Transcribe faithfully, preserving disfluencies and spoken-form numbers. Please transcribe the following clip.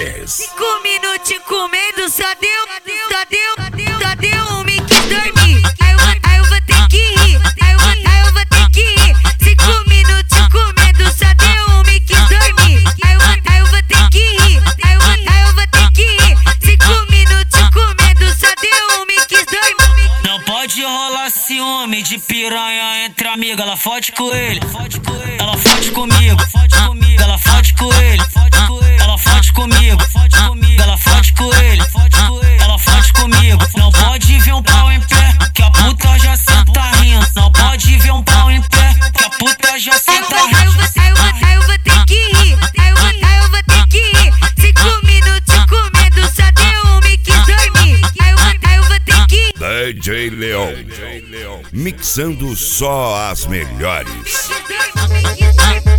melhores. Cinco minutinhos comendo, só deu, só deu, só deu um me quis dormir. Aí eu, aí eu vou ter que rir, aí eu, aí eu vou ter que rir. Cinco minutinhos comendo, só deu um me quis dormir. Aí eu, aí eu vou ter que rir, aí eu, aí eu vou ter que rir. Cinco minutinhos comendo, só deu um me quis dormir. Não pode rolar ciúme de piranha entre amiga. Ela fode com ele, ela fode comigo, ela fode com ele, ela fode comigo, ela fode com ele, ela fode comigo. Não pode ver um pau em pé, que a puta já senta rindo. Não pode ver um pau em pé, que a puta já senta rindo. Aí eu vou, aí eu vou, aí eu vou ter que rir, aí eu, vou, aí eu vou ter que rir. Cinco minutos comendo, só deu um me quis dormir. Aí eu, vou, aí eu vou ter que rir. D J Leon, mixando só as melhores. Me quis dormir, me quis dormir.